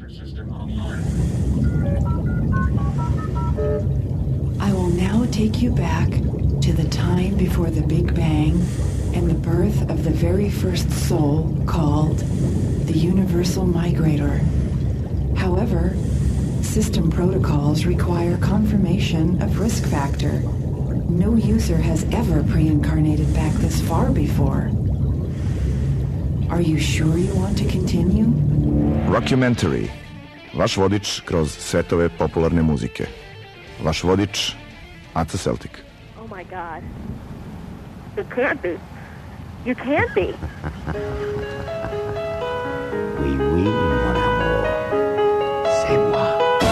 I will now take you back to the time before the Big Bang and the birth of the very first soul called the Universal Migrator. However, system protocols require confirmation of risk factor. No user has ever pre-incarnated back this far before. Are you sure you want to continue? Rockumentary. Vaš vodič kroz svetove popularne muzike. Vaš vodič, Aca Celtic. Oh my God. It can't be. You can't be. Oui, oui, mon amour. C'est moi.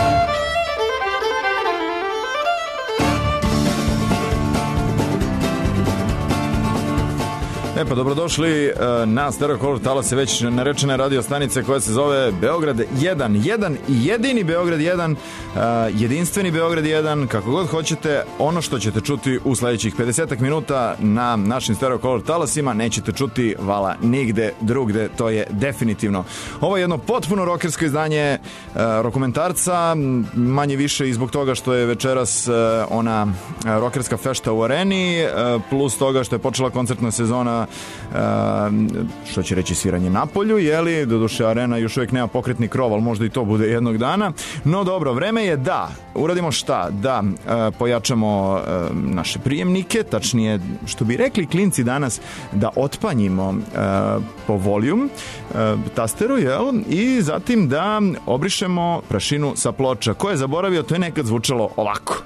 Pa dobrodošli na Stereo Color talase već narečene radio stanice koja se zove Beograd 1, jedini Beograd 1, jedinstveni Beograd 1, kako god hoćete. Ono što ćete čuti u sledećih 50 minuta na našim Stereo Color talasima nećete čuti vala nigde drugde, to je definitivno. Ovo je jedno potpuno rokersko izdanje rokomentarca, manje više i zbog toga što je večeras ona rokerska fešta u areni, plus toga što je počela koncertna sezona, što će reći sviranje na polju, jeli, doduše arena još uvijek nema pokretni krov, ali možda i to bude jednog dana. No dobro, vreme je da uradimo šta? Da pojačamo naše prijemnike, tačnije što bi rekli klinci danas, da otpanjimo po voljum tasteru, jel? I zatim da obrišemo prašinu sa ploča. Ko je zaboravio, to je nekad zvučalo ovako.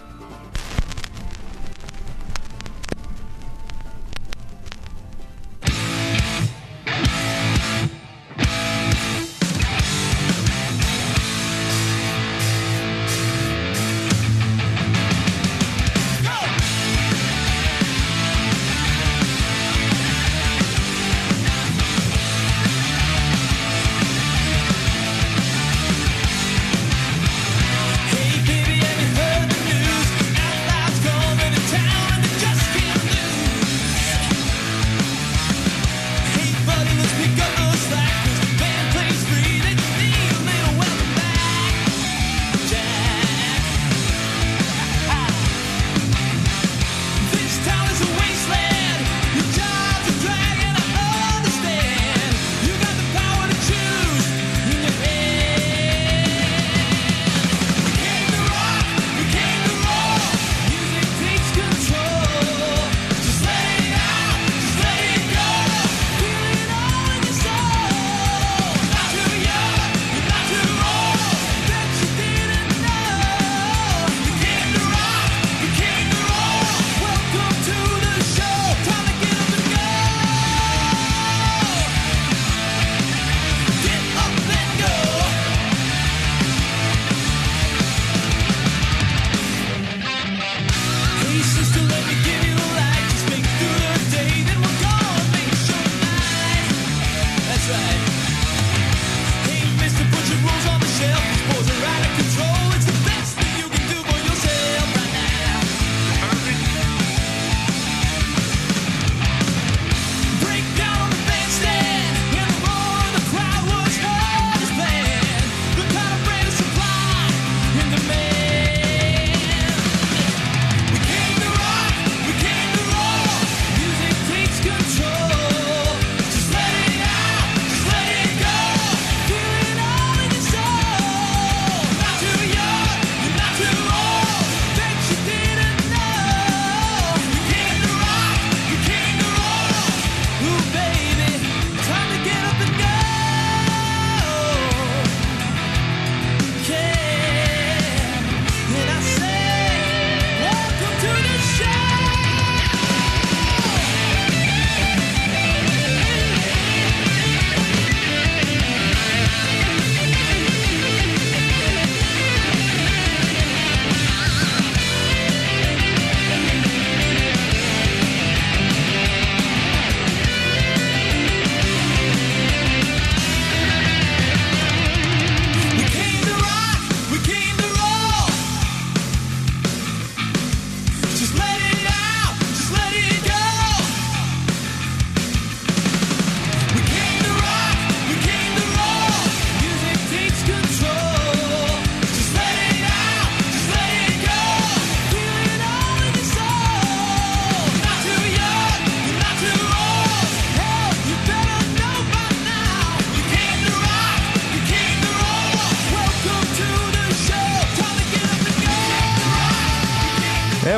Hey baby, have you heard the news?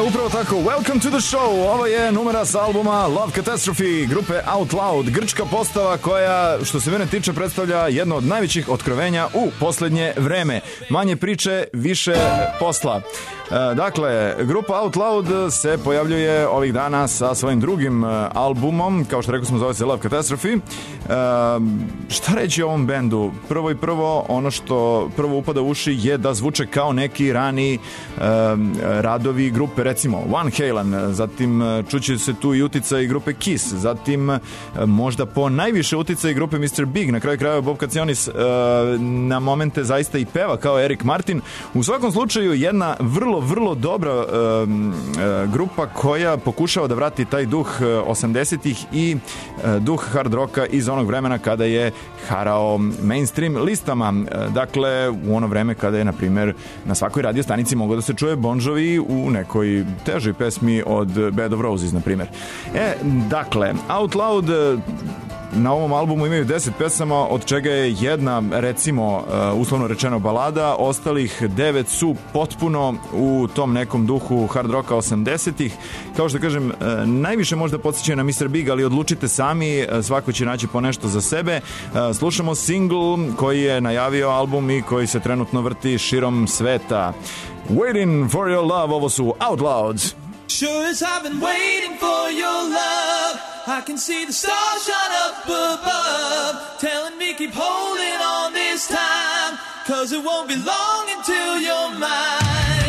upravo tako. Welcome to the show. Ovo je numera sa albuma Love Catastrophe grupe Out Loud. Grčka postava koja, što se mene tiče, predstavlja jedno od najvećih otkrovenja u poslednje vreme. Manje priče, više posla. Dakle, grupa Out Loud se pojavljuje ovih dana sa svojim drugim albumom, kao što rekao smo, zove se Love Catastrophe. Šta reći o ovom bendu? Prvo, ono što prvo upada u uši je da zvuče kao neki rani radovi grupe, recimo Van Halen, zatim čuće se tu i uticaj grupe Kiss, zatim možda po najviše uticaj grupe Mr. Big, na kraju krajeva Bob Kacionis na momente zaista i peva kao Eric Martin. U svakom slučaju jedna vrlo dobra grupa koja pokušava da vrati taj duh 80-ih i duh hard roka iz onog vremena kada je harao mainstream listama. Dakle, u ono vreme kada je, na primjer, na svakoj radio stanici mogao da se čuje Bon Jovi u nekoj težoj pesmi od Bed of Roses, na primjer. Dakle, Out Loud na ovom albumu imaju 10 pesama, od čega je jedna, recimo, uslovno rečeno balada, ostalih 9 su potpuno u tom nekom duhu hard rocka 80-ih. Kao što kažem, najviše možda podsjeća na Mr. Big, ali odlučite sami, svako će naći po nešto za sebe. Slušamo single koji je najavio album i koji se trenutno vrti širom sveta. Waiting for your love, ovo su Out Loud. Sure as I've been waiting for your love, I can see the stars shine up above, telling me keep holding on this time, 'cause it won't be long until you're mine.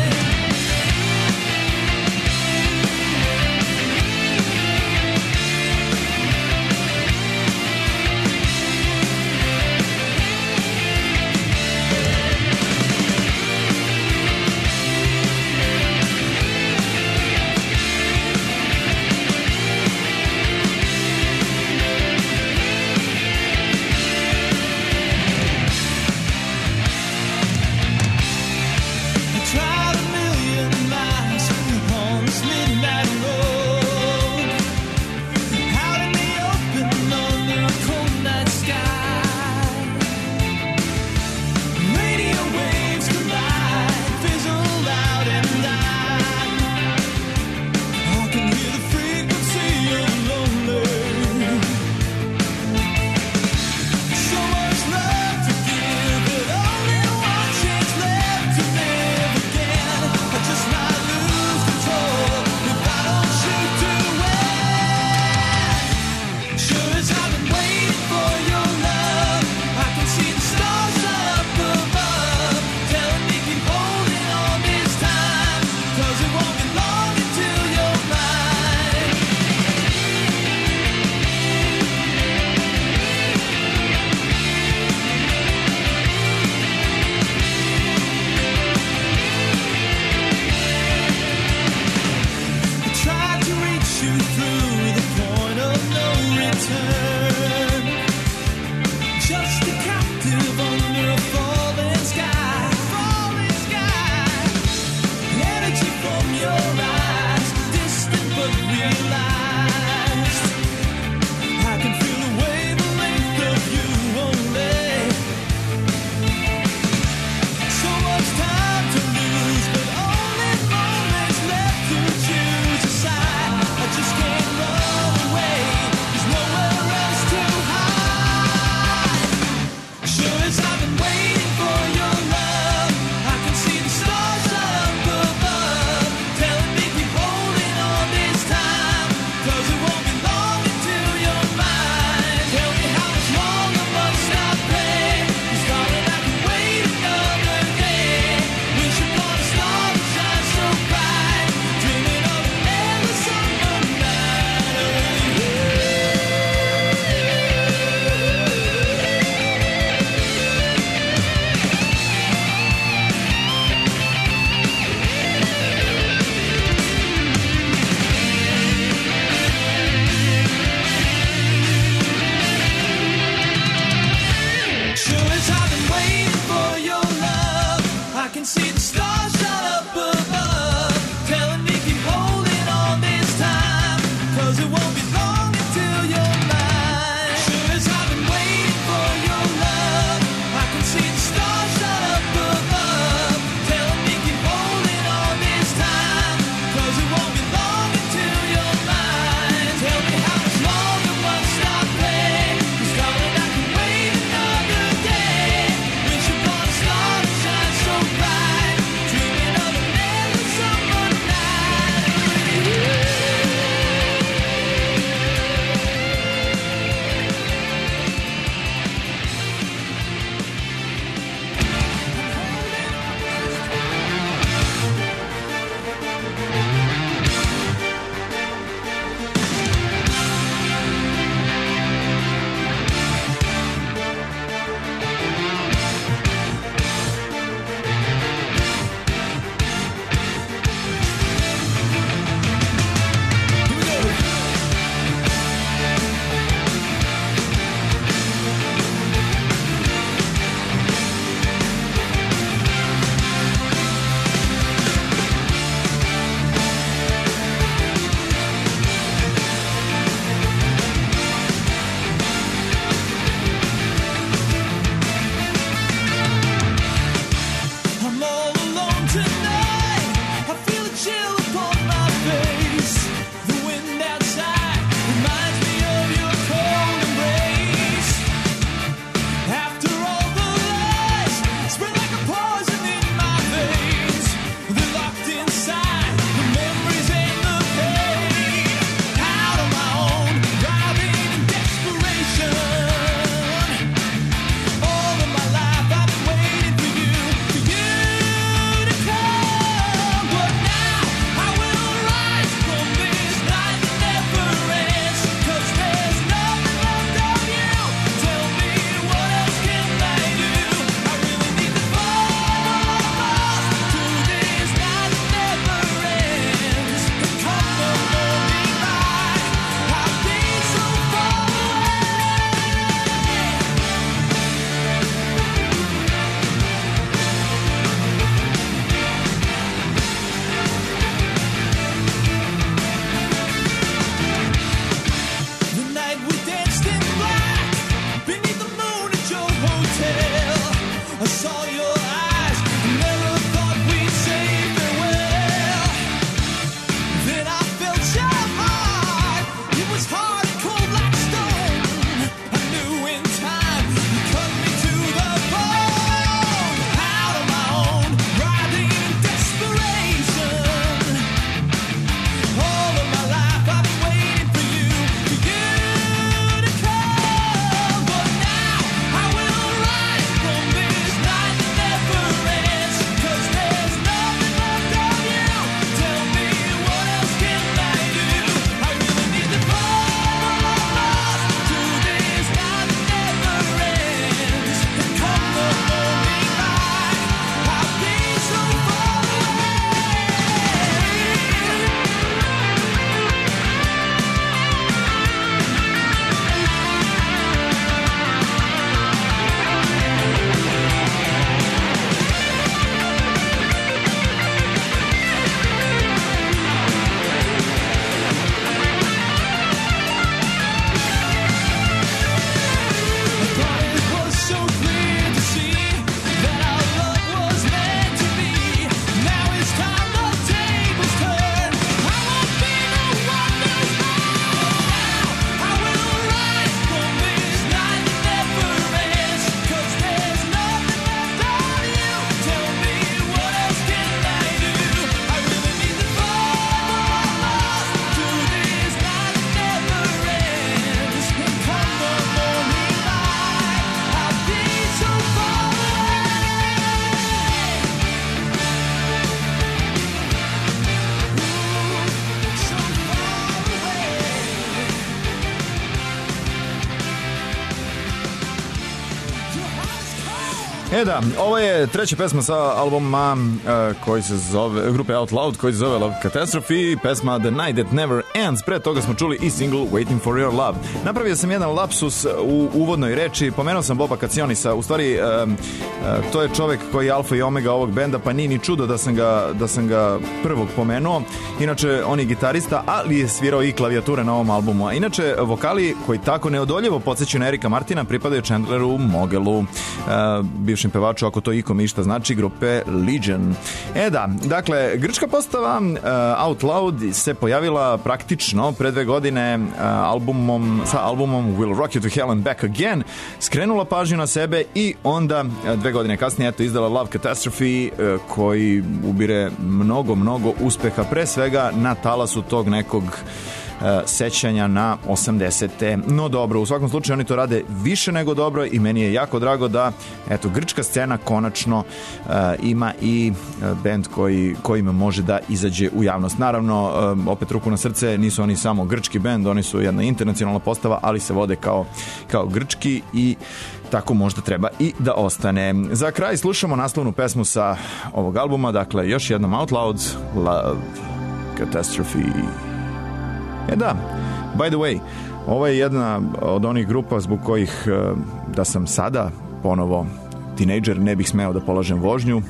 Da, ovo je treća pesma sa albuma koji se zove, grupe Out Loud, koji se zove Love Catastrophe, pesma The Night That Never Ends. Pre toga smo čuli i single Waiting For Your Love. Napravio sam jedan lapsus u uvodnoj reči, pomenuo sam Boba Kacionisa, u stvari to je čovek koji je alfa i omega ovog benda, pa nije ni čudo da sam ga prvog pomenuo. Inače, on je gitarista, ali je svirao i klavijature na ovom albumu. A inače, vokali koji tako neodoljivo podsjećaju na Erika Martina pripadaju Chandleru Mogelu, bivšem pevaču, ako to ikom išta znači, grupe Legion. Da, dakle, grčka postava Out Loud se pojavila praktično pre 2 godine sa albumom We'll Rock You To Hell and Back Again, skrenula pažnju na sebe i onda 2 godine kasnije izdala Love Catastrophe, koji ubire mnogo uspeha, pre svega na talasu tog nekog sećanja na 80-te. No dobro, u svakom slučaju oni to rade više nego dobro i meni je jako drago da grčka scena konačno ima i bend koji može da izađe u javnost. Naravno, opet ruku na srce, nisu oni samo grčki bend, oni su jedna internacionalna postava, ali se vode kao grčki i tako možda treba i da ostane. Za kraj slušamo naslovnu pesmu sa ovog albuma, dakle još jednom Out Loud, Love Catastrophe. Da, by the way, ovo je jedna od onih grupa zbog kojih da sam sada ponovo tinejdžer ne bih smeo da polažem vožnju.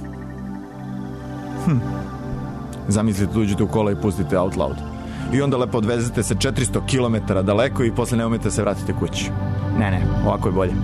Zamislite, uđete u kola i pustite Out Loud i onda lepo odvezete se 400 km daleko i posle ne umete da se vratite kući. Ne, ovako je bolje.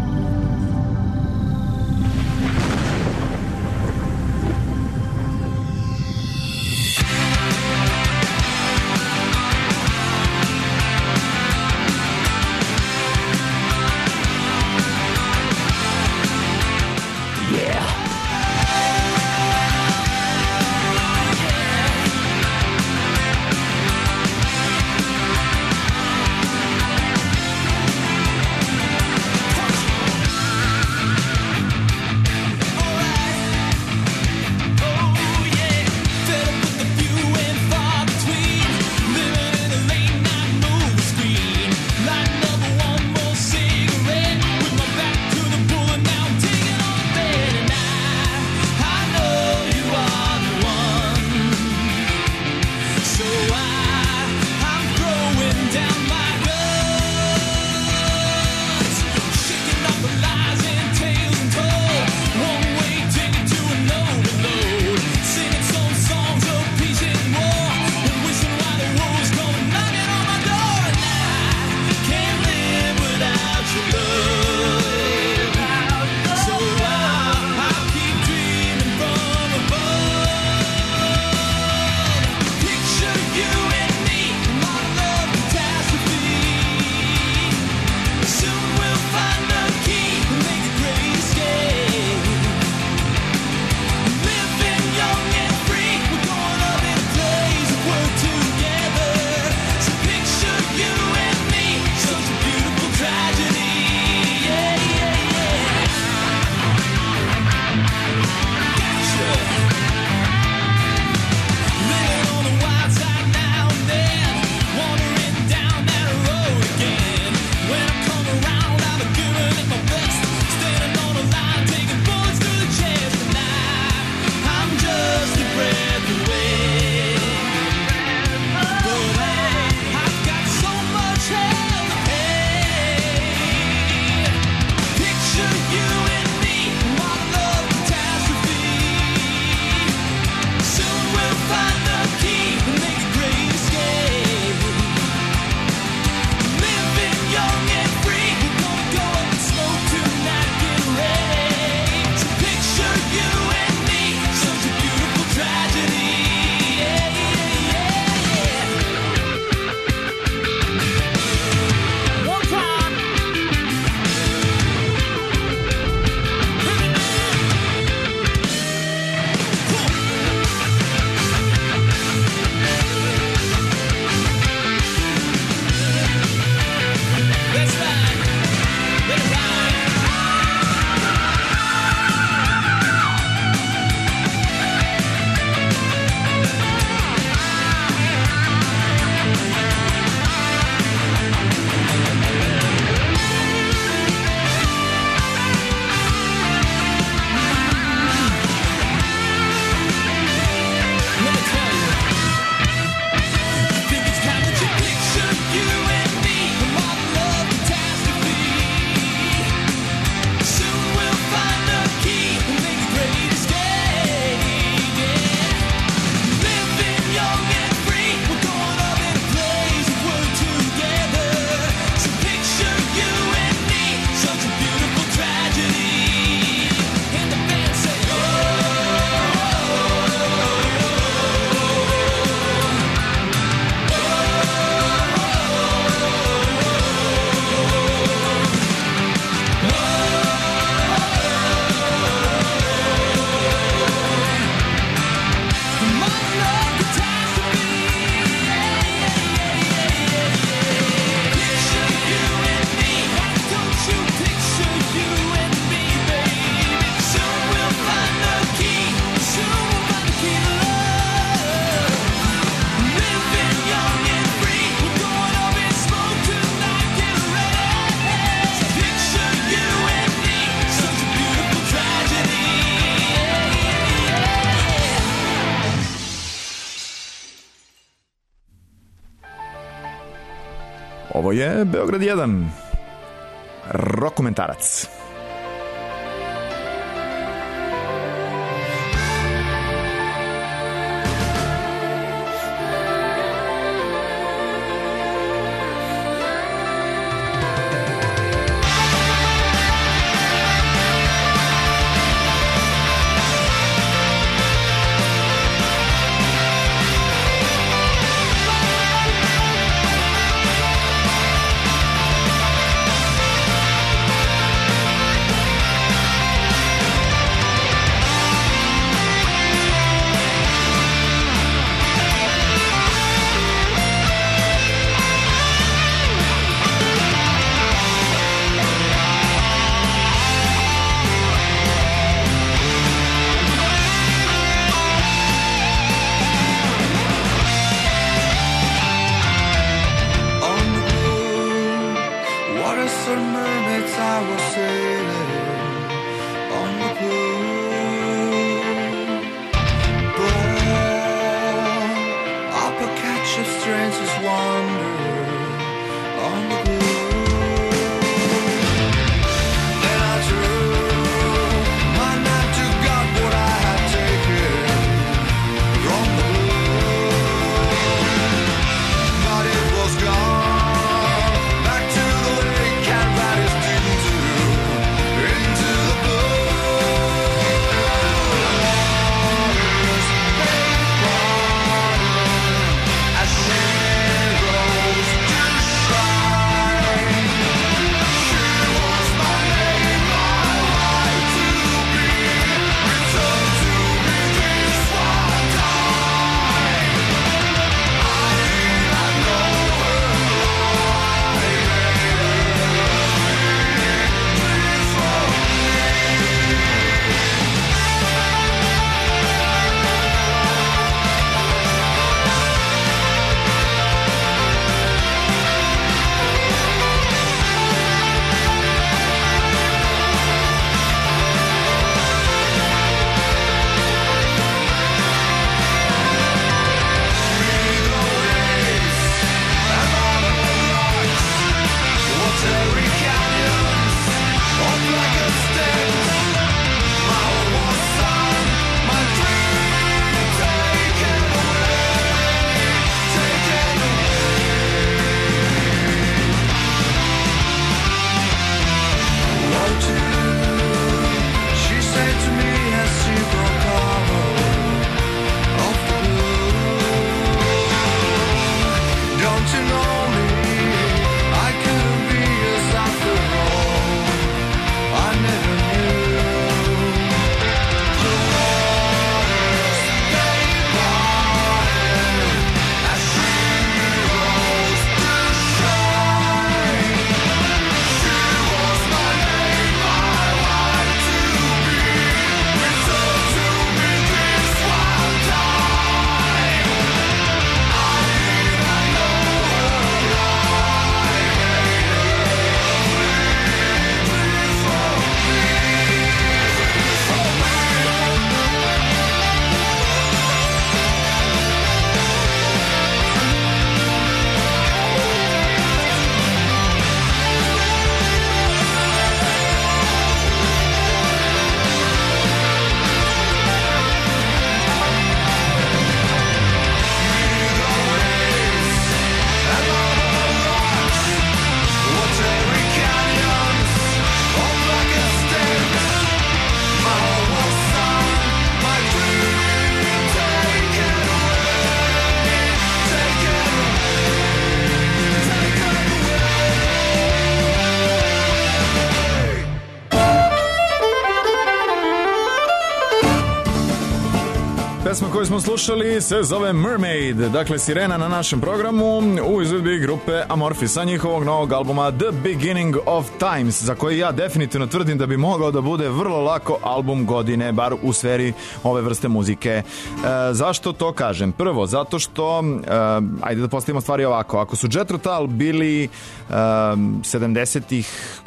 Ovo je Beograd 1, rokomentarac. Pesma koju smo slušali se zove Mermaid, dakle Sirena na našem programu u izvedbi grupe Amorphis sa njihovog novog albuma The Beginning of Times, za koji ja definitivno tvrdim da bi mogao da bude vrlo lako album godine, bar u sferi ove vrste muzike. Zašto to kažem? Prvo, zato što, ajde da postavimo stvari ovako, ako su Jethro Tull bili 70-ih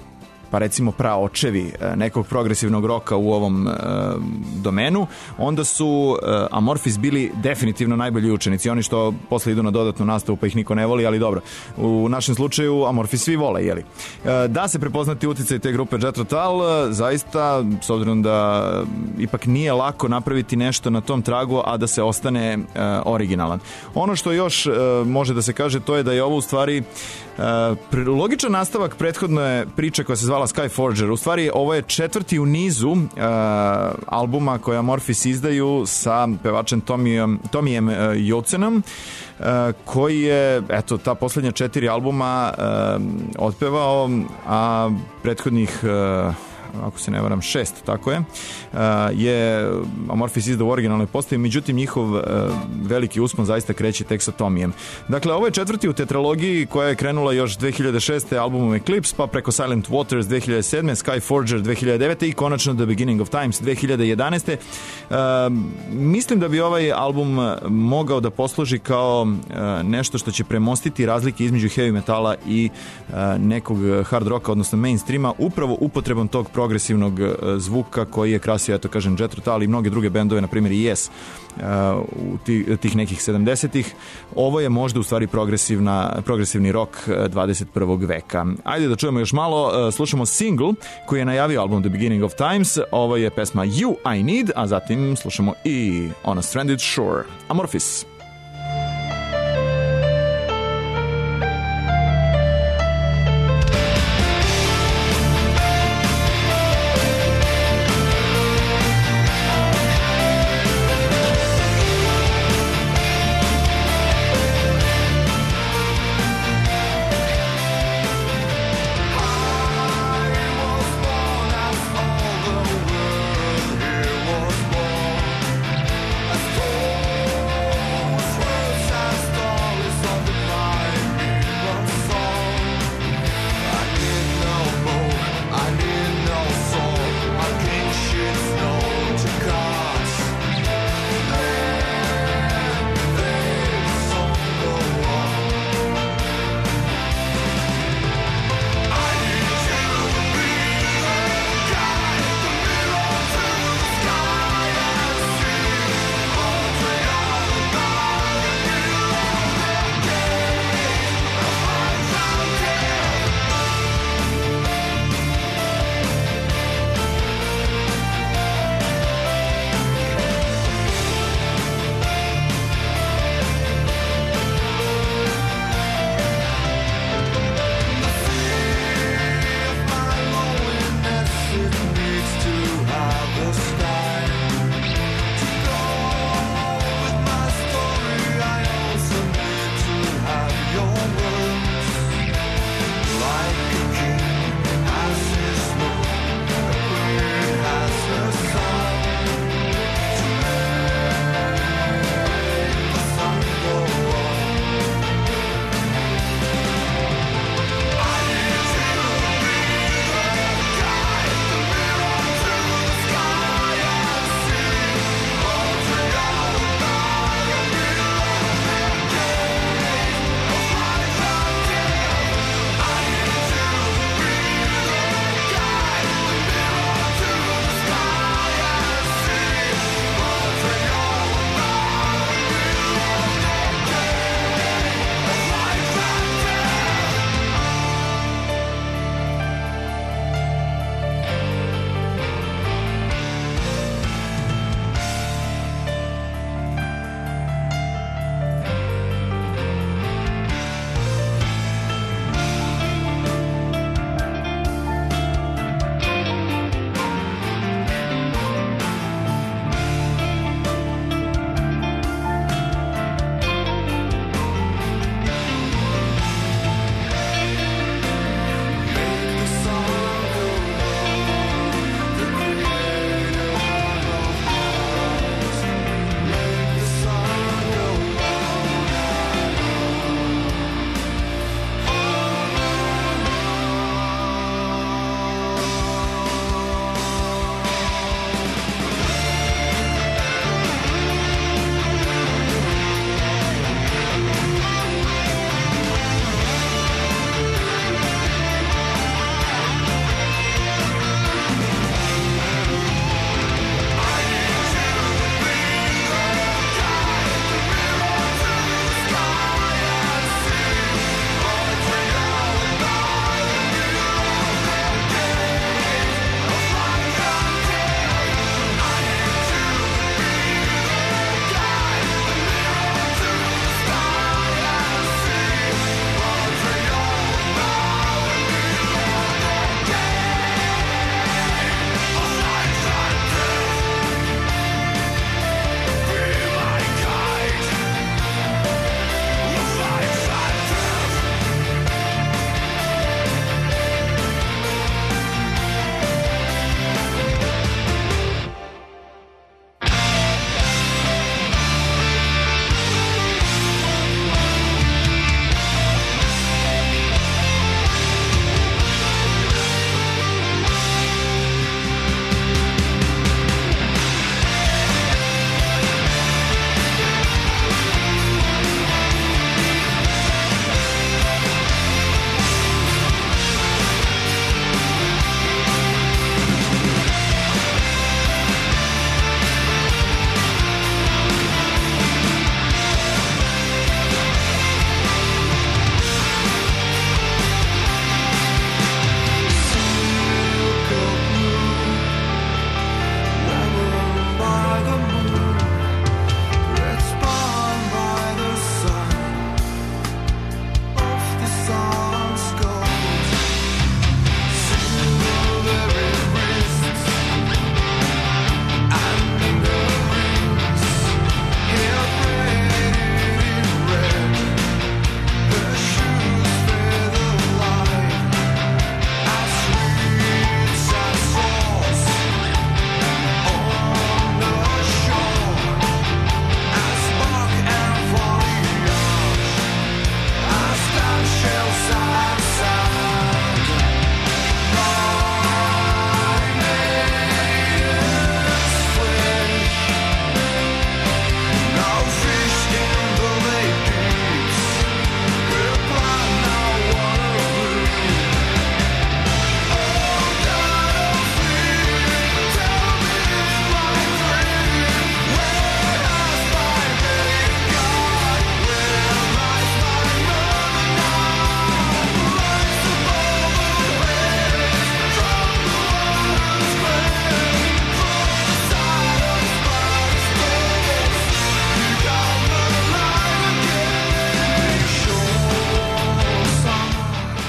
pa recimo praočevi nekog progresivnog roka u ovom domenu, onda su Amorphis bili definitivno najbolji učenici, oni što posle idu na dodatnu nastavu pa ih niko ne voli, ali dobro, u našem slučaju Amorphis svi vole, jeli. Da se prepoznati uticaj te grupe Jethro Tull, zaista, s obzirom da ipak nije lako napraviti nešto na tom tragu, a da se ostane originalan. Ono što još može da se kaže, to je da je ovo u stvari logičan nastavak prethodne priče koja se zvala Skyforger. U stvari ovo je 4. u nizu albuma koje Amorphis izdaju sa pevačem Tomijem Jocenom, koji je, eto, ta poslednja 4 albuma otpevao, a prethodnih ako se ne varam 6, tako je Amorphis izdao u originalnoj postavi, međutim njihov veliki uspon zaista kreće tek sa Tomijem. Dakle, ovo je 4. u tetralogiji koja je krenula još 2006. albumom Eclipse, pa preko Silent Waters 2007. Skyforger 2009. i konačno The Beginning of Times 2011. Mislim da bi ovaj album mogao da posluži kao nešto što će premostiti razlike između heavy metala i nekog hard rocka, odnosno mainstreama, upravo upotrebom tog progresivnog zvuka koji je krasio, eto kažem, Jethro Tull i mnoge druge bendove, na primjer i Yes u tih nekih 70-ih. Ovo je možda u stvari progresivni rock 21. veka. Ajde da čujemo još malo, slušamo single koji je najavio album The Beginning of Times. Ovo je pesma You I Need, a zatim slušamo i On a Stranded Shore. Amorphis.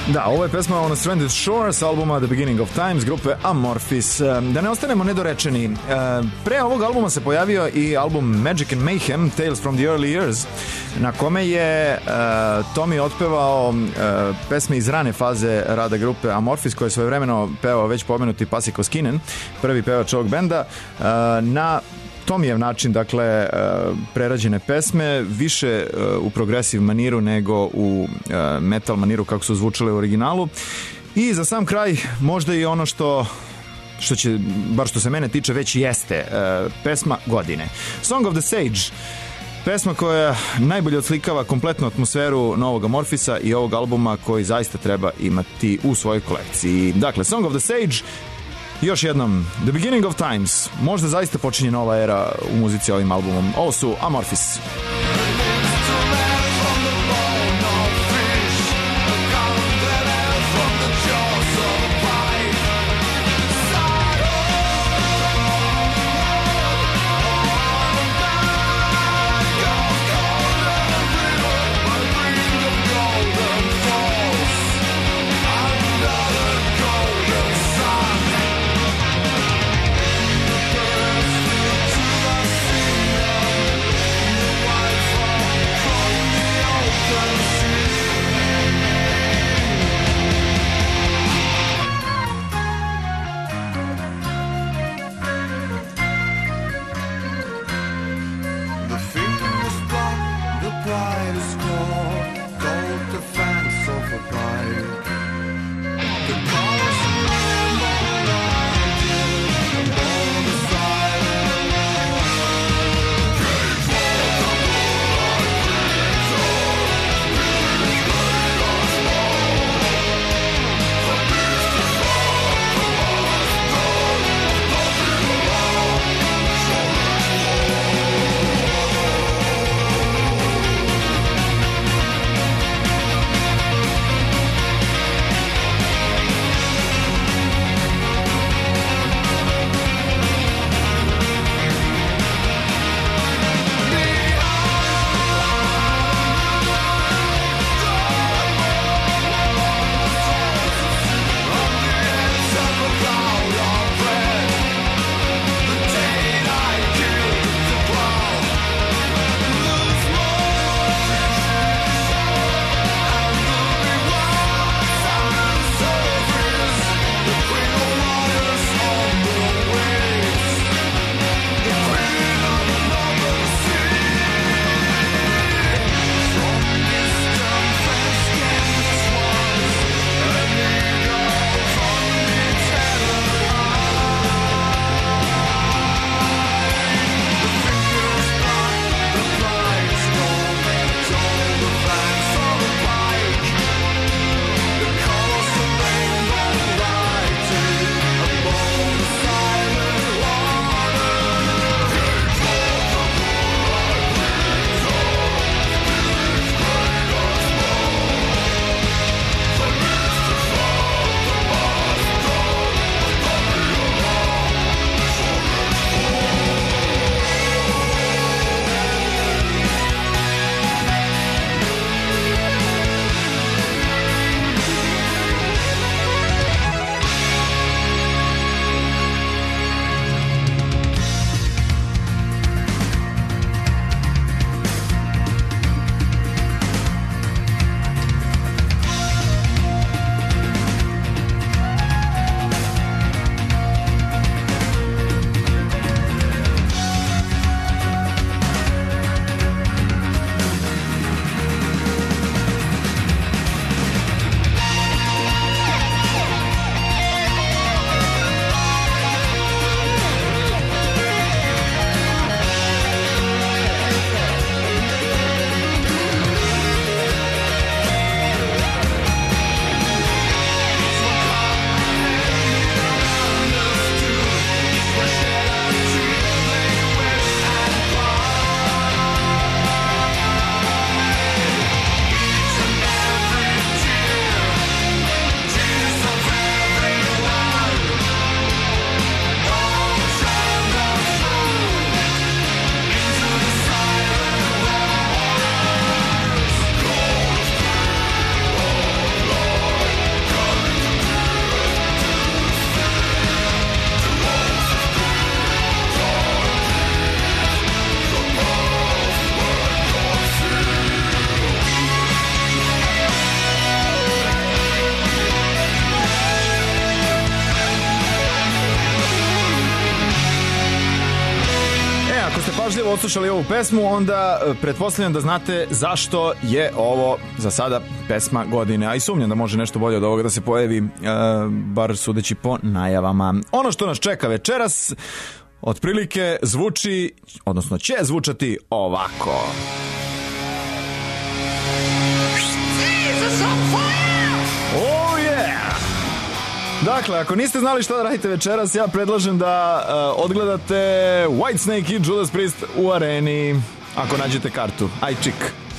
Da, ovo je pesma On a Stranded Shore s albuma The Beginning of Times grupe Amorphis. Da ne ostanemo nedorečeni, pre ovog albuma se pojavio i album Magic and Mayhem, Tales from the Early Years, na kome je Tommy otpevao pesme iz rane faze rada grupe Amorphis, koje je svojevremeno pevao već pomenuti Pasi Koskinen, prvi pevač ovog benda, na Tomijev način, dakle, prerađene pesme, više u progresiv maniru nego u metal maniru kako su zvučale u originalu. I za sam kraj, možda i ono što će, bar što se mene tiče, već jeste pesma godine. Song of the Sage, pesma koja najbolje odslikava kompletnu atmosferu novog Amorphisa i ovog albuma koji zaista treba imati u svojoj kolekciji. Dakle, Song of the Sage, još jednom, The Beginning of Times, možda zaista počinje nova era u muzici ovim albumom. Ovo su Amorphis. Why ako ste pažljivo odslušali ovu pesmu, onda pretpostavljam da znate zašto je ovo za sada pesma godine, a i sumnjam da može nešto bolje od ovoga da se pojavi, bar sudeći po najavama. Ono što nas čeka večeras otprilike zvuči, odnosno će zvučati ovako. Oh yeah! Dakle, ako niste znali šta da radite večeras, ja predlažem da odgledate Whitesnake i Judas Priest u areni, ako nađete kartu. Aj čik.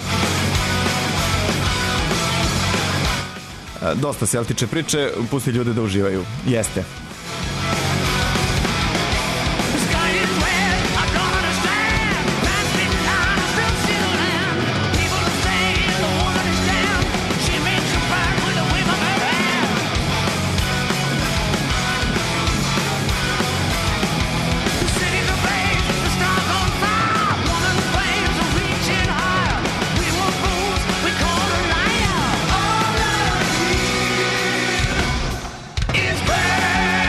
Dosta seltiče priče, pusti ljude da uživaju. Jeste. It's bad.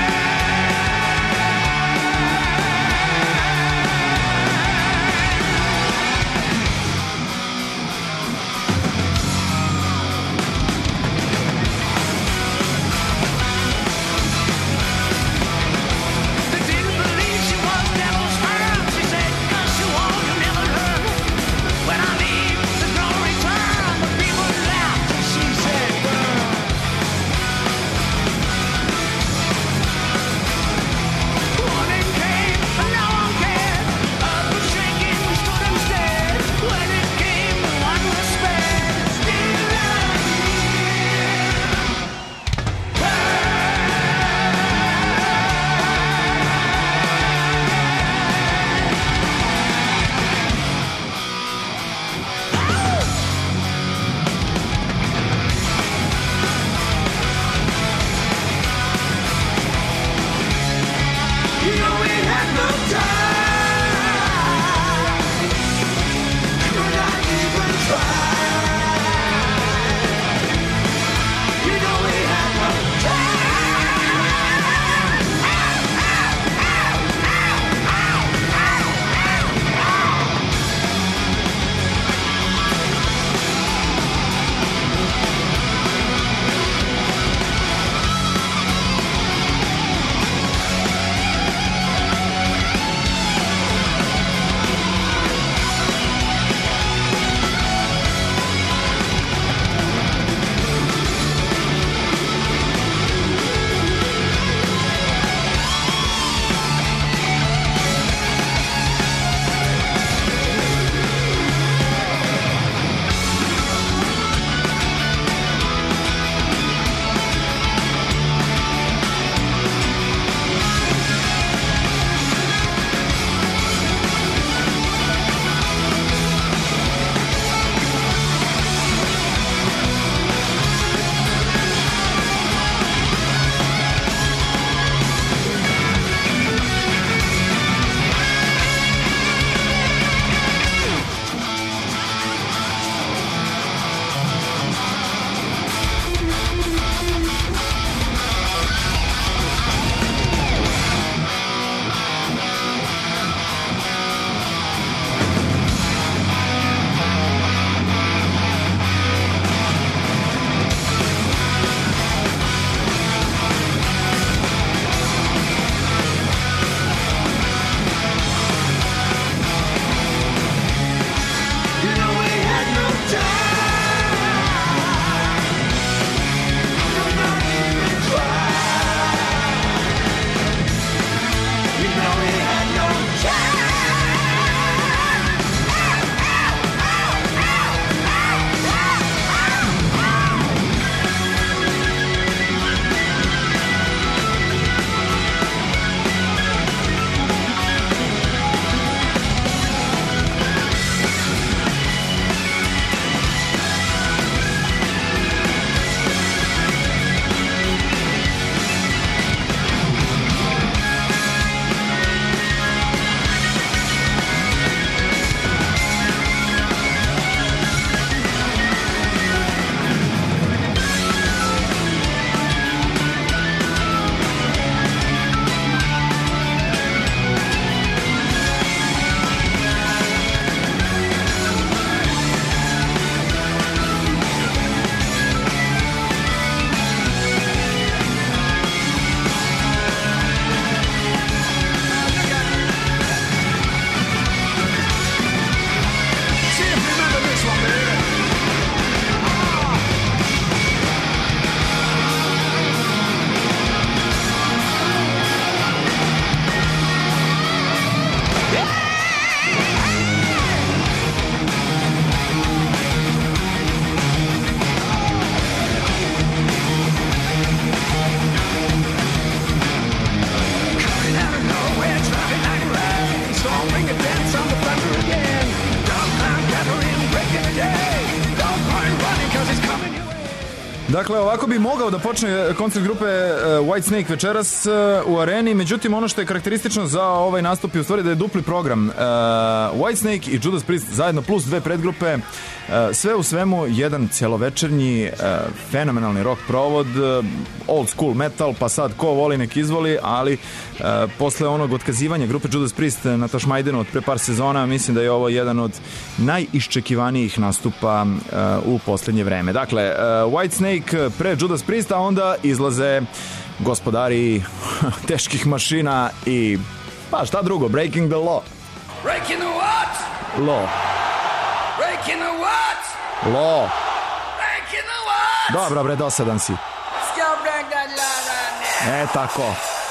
Dakle, ovako bi mogao da počne koncert grupe Whitesnake večeras u areni, međutim ono što je karakteristično za ovaj nastup je u stvari da je dupli program. Whitesnake i Judas Priest zajedno plus dve predgrupe, sve u svemu jedan celovečernji fenomenalni rock provod, old school metal, pa sad ko voli nek izvoli, ali posle onog otkazivanja grupe Judas Priest na Tašmajdenu od pre par sezona, mislim da je ovo jedan od najiščekivanijih nastupa u poslednje vreme. Dakle, Whitesnake pre Judas Priest, a onda izlaze gospodari teških mašina i pa šta drugo, Breaking the Law. Breaking the what? Law. Breaking the what? Law. Breaking the what? Dobro bre, dosadan si. Still break that law right now. Tako.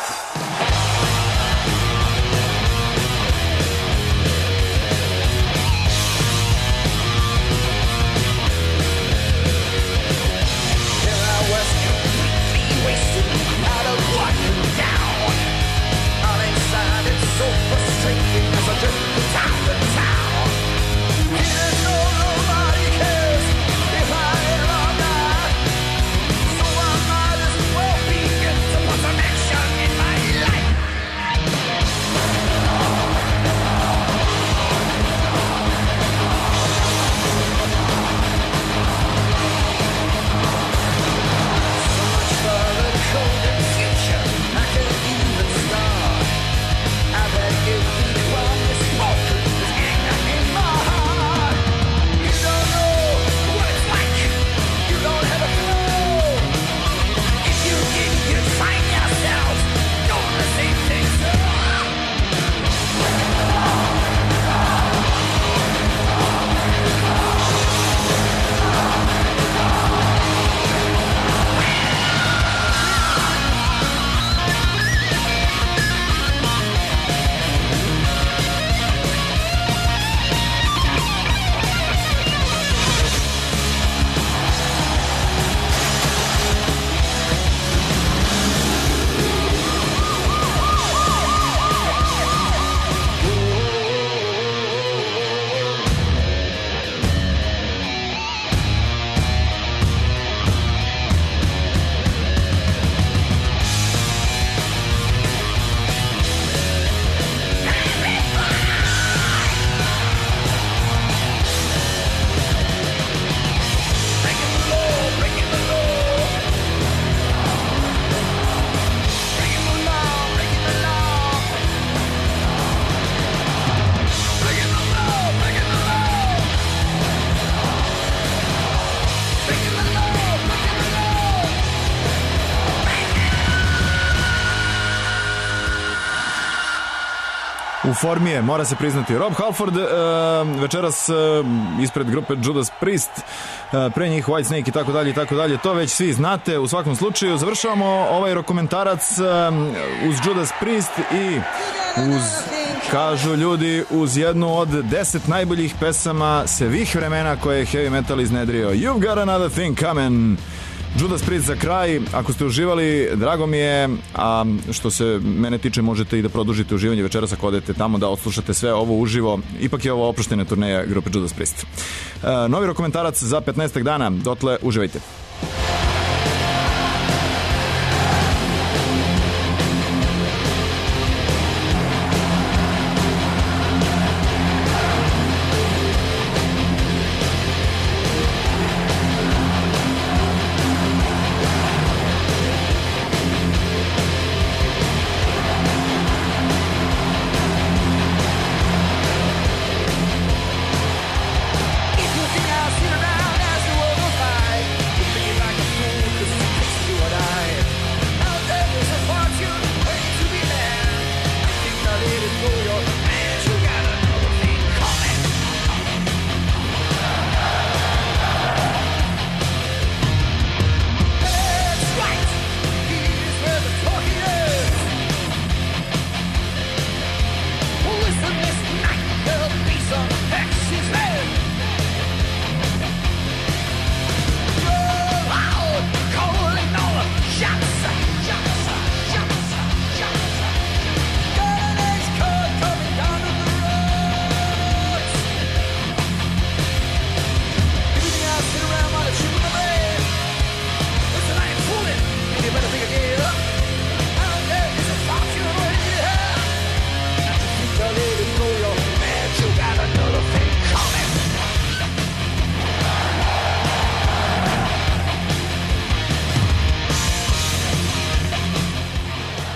U formi je, mora se priznati. Rob Halford večeras ispred grupe Judas Priest, pre njih Whitesnake i tako dalje i tako dalje. To već svi znate. U svakom slučaju završavamo ovaj rokomentarac uz Judas Priest i uz, kažu ljudi, uz jednu od 10 najboljih pesama svih vremena koje je heavy metal iznedrio. You've got another thing coming. Judas Priest za kraj. Ako ste uživali, drago mi je, a što se mene tiče možete i da produžite uživanje večeras ako odete tamo da odslušate sve ovo uživo. Ipak je ovo oproštena turneja grupe Judas Priest. Novi rokomentarac za 15 dana, dotle uživajte.